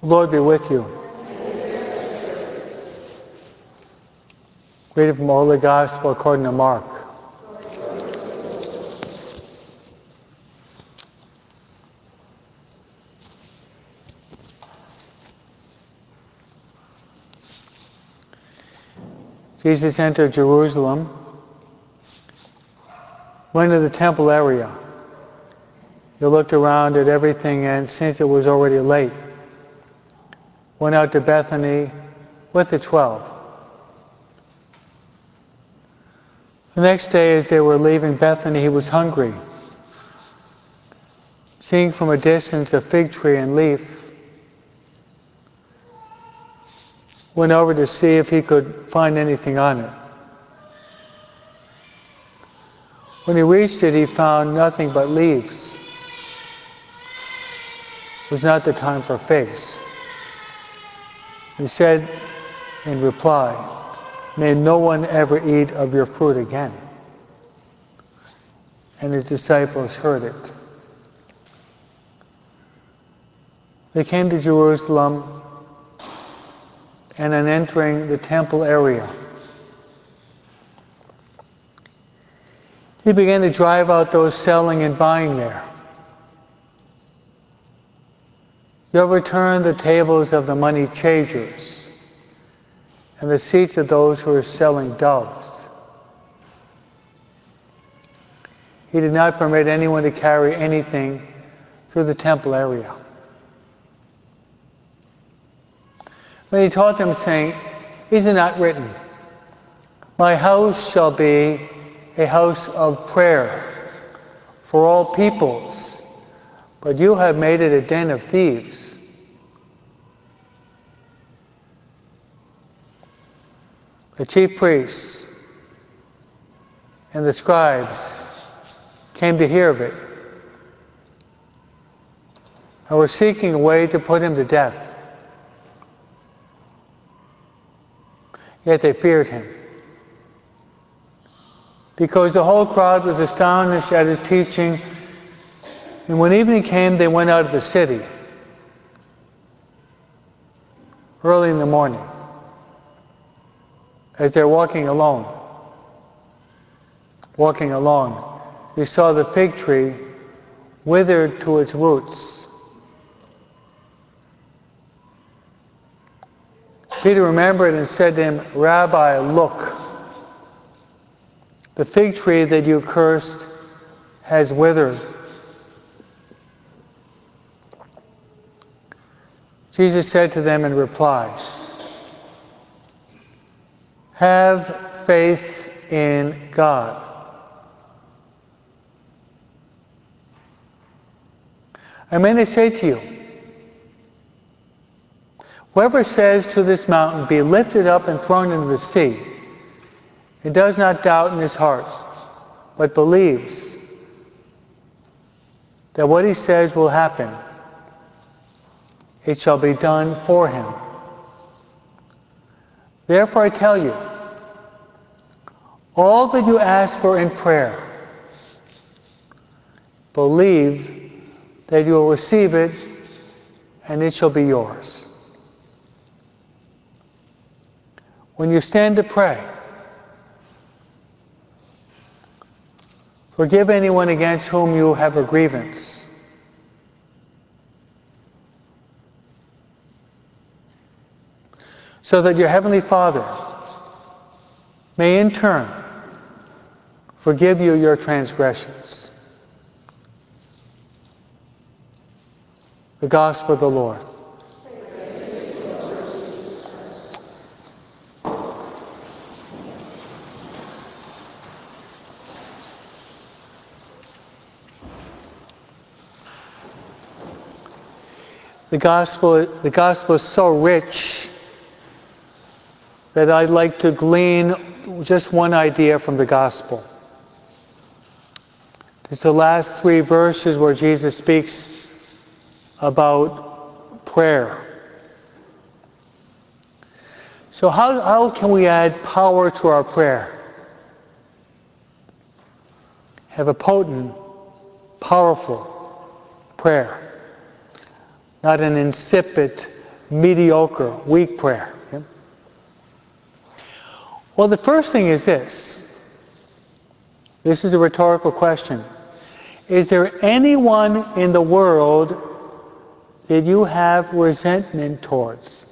The Lord be with you. Reading from the Holy Gospel according to Mark. Jesus entered Jerusalem, went to the temple area. He looked around at everything, and since it was already late, went out to Bethany with the 12. The next day, as they were leaving Bethany, he was hungry. Seeing from a distance a fig tree and leaf, went over to see if he could find anything on it. When he reached it, he found nothing but leaves. It was not the time for figs. He said in reply, "May no one ever eat of your fruit again." And his disciples heard it. They came to Jerusalem, and on entering the temple area, he began to drive out those selling and buying there. "You overturned the tables of the money changers and the seats of those who are selling doves." He did not permit anyone to carry anything through the temple area. Then he taught them, saying, "Is it not written, 'My house shall be a house of prayer for all peoples,' but you have made it a den of thieves." The chief priests and the scribes came to hear of it and were seeking a way to put him to death. Yet they feared him, because the whole crowd was astonished at his teaching. And when evening came, they went out of the city early in the morning. As they're walking along, they saw the fig tree withered to its roots. Peter remembered and said to him, "Rabbi, look, the fig tree that you cursed has withered." Jesus said to them in reply, "Have faith in God. Amen, I say to you, whoever says to this mountain, 'Be lifted up and thrown into the sea,' and does not doubt in his heart, but believes that what he says will happen, it shall be done for him. Therefore I tell you, all that you ask for in prayer, believe that you will receive it, and it shall be yours." When you stand to pray, forgive anyone against whom you have a grievance. So that your Heavenly Father may in turn forgive you your transgressions. The Gospel of the Lord. The gospel is so rich that I'd like to glean just one idea from the gospel. It's the last 3 verses where Jesus speaks about prayer. So how can we add power to our prayer? Have a potent, powerful prayer. Not an insipid, mediocre, weak prayer. Okay? Well, the first thing is this. This is a rhetorical question. Is there anyone in the world that you have resentment towards?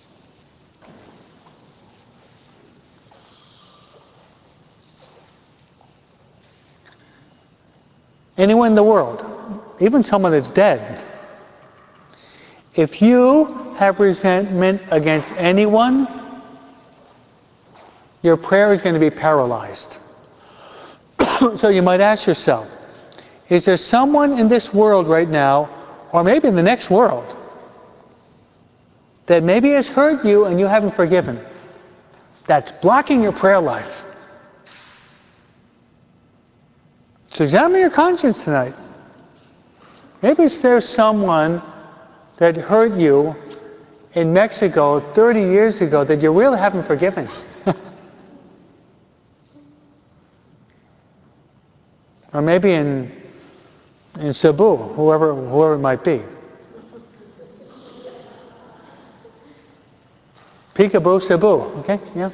Anyone in the world, even someone that's dead. If you have resentment against anyone, your prayer is going to be paralyzed. So you might ask yourself, is there someone in this world right now, or maybe in the next world, that maybe has hurt you and you haven't forgiven? That's blocking your prayer life. So examine your conscience tonight. Maybe there's someone that hurt you in Mexico 30 years ago that you really haven't forgiven. Or maybe in Cebu, whoever it might be. Peekaboo, Cebu, okay? Yeah.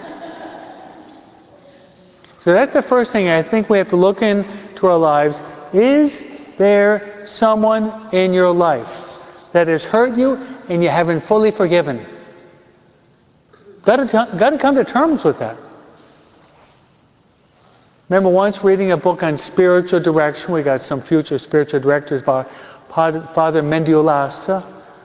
So that's the first thing I think we have to look into our lives. Is there someone in your life that has hurt you and you haven't fully forgiven? Got to come to terms with that. Remember once reading a book on spiritual direction. We got some future spiritual directors by Father Mendiolas,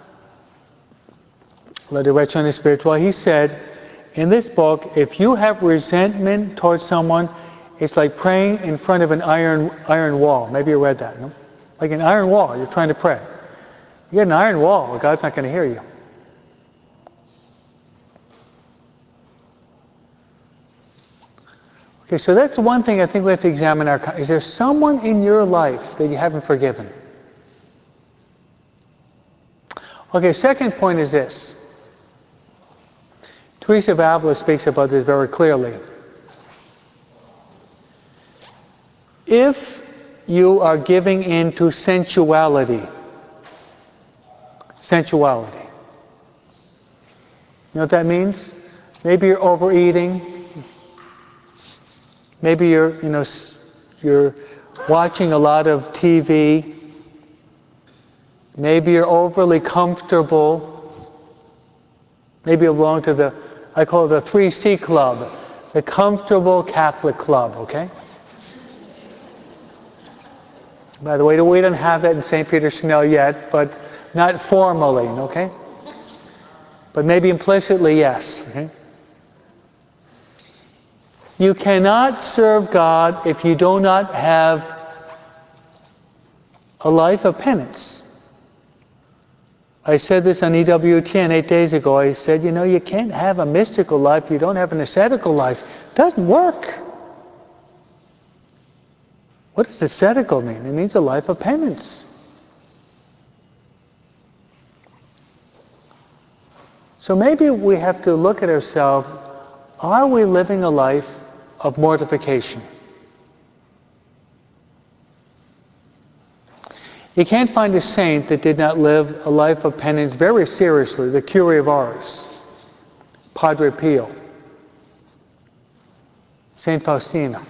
La Direction Espiritual. He said, in this book, if you have resentment towards someone, it's like praying in front of an iron wall. Maybe you read that, no? Like an iron wall, you're trying to pray. You get an iron wall, God's not going to hear you. Okay, so that's one thing I think we have to examine. Is there someone in your life that you haven't forgiven? Okay, second point is this. Teresa of Avila speaks about this very clearly. If you are giving in to sensuality, you know what that means? Maybe you're overeating. Maybe you're watching a lot of TV. Maybe you're overly comfortable. Maybe you belong to I call it the 3C Club, the Comfortable Catholic Club, okay? By the way, we don't have that in St. Peter Chanel yet, but not formally, okay? But maybe implicitly, yes, okay? You cannot serve God if you do not have a life of penance. I said this on EWTN 8 days ago. I said, you can't have a mystical life if you don't have an ascetical life. It doesn't work. What does ascetical mean? It means a life of penance. So maybe we have to look at ourselves. Are we living a life of mortification? You can't find a saint that did not live a life of penance very seriously. The Curé of Ars, Padre Pio, Saint Faustina,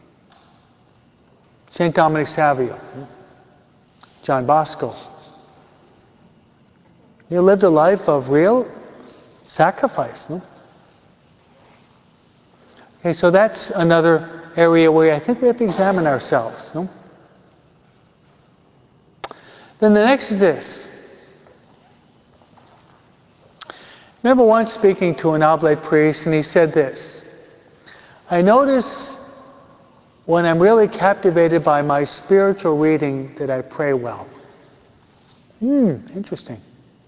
Saint Dominic Savio, John Bosco. He lived a life of real sacrifice. No? Okay, so that's another area where I think we have to examine ourselves. No? Then the next is this. Remember once speaking to an oblate priest, and he said this: I notice when I'm really captivated by my spiritual reading that I pray well. Interesting.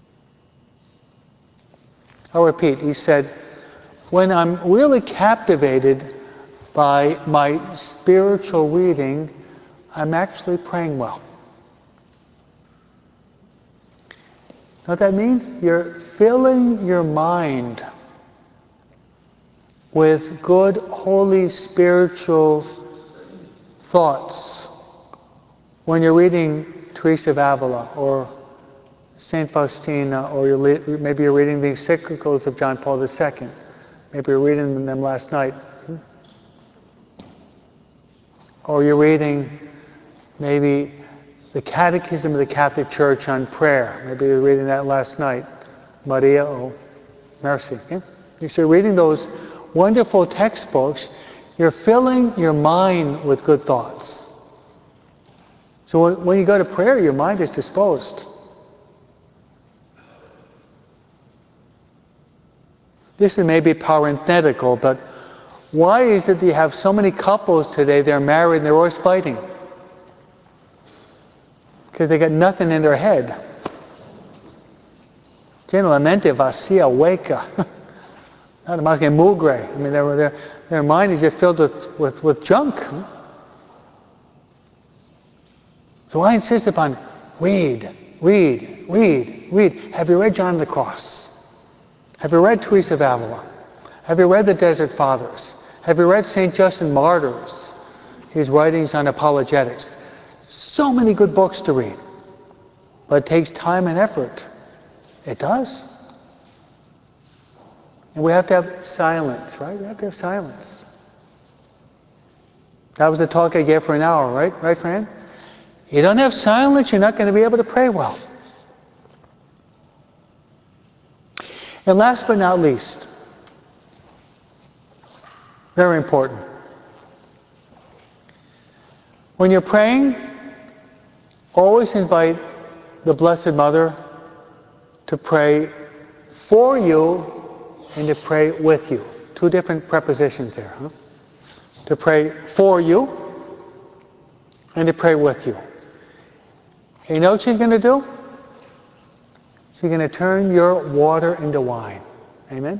I'll repeat. He said, when I'm really captivated by my spiritual reading, I'm actually praying well. Know what that means? You're filling your mind with good, holy, spiritual thoughts when you're reading Teresa of Avila or St. Faustina, or maybe you're reading the encyclicals of John Paul II. Maybe you're reading them last night. Or you're reading maybe the Catechism of the Catholic Church on prayer. Maybe you're reading that last night. Maria, oh, mercy. Okay? So you're reading those wonderful textbooks. You're filling your mind with good thoughts. So when you go to prayer, your mind is disposed. This is maybe parenthetical, but why is it that you have so many couples today, they're married and they're always fighting? Because they got nothing in their head. La mente vacía, hueca. Nada más que mugre. I mean, their mind is just filled with junk. So I insist upon read. Have you read John of the Cross? Have you read Teresa of Avila? Have you read the Desert Fathers? Have you read St. Justin Martyr's, his writings on apologetics? So many good books to read. But it takes time and effort. It does. And we have to have silence, right? We have to have silence. That was the talk I gave for an hour, right? Right, Fran? You don't have silence, you're not going to be able to pray well. And last but not least, very important. When you're praying, always invite the Blessed Mother to pray for you and to pray with you. Two different prepositions there. Huh? To pray for you and to pray with you. You know what she's going to do? She's going to turn your water into wine. Amen?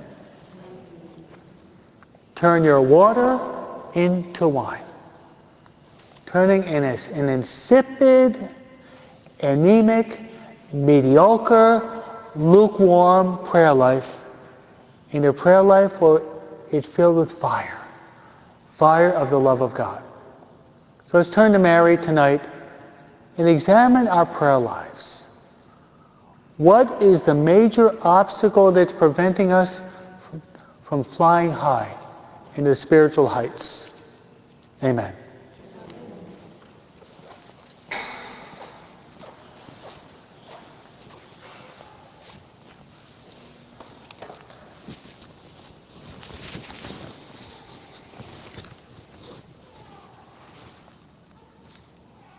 Turn your water into wine. Turning an insipid, anemic, mediocre, lukewarm prayer life into a prayer life where it's filled with fire. Fire of the love of God. So let's turn to Mary tonight and examine our prayer lives. What is the major obstacle that's preventing us from flying high into spiritual heights? Amen.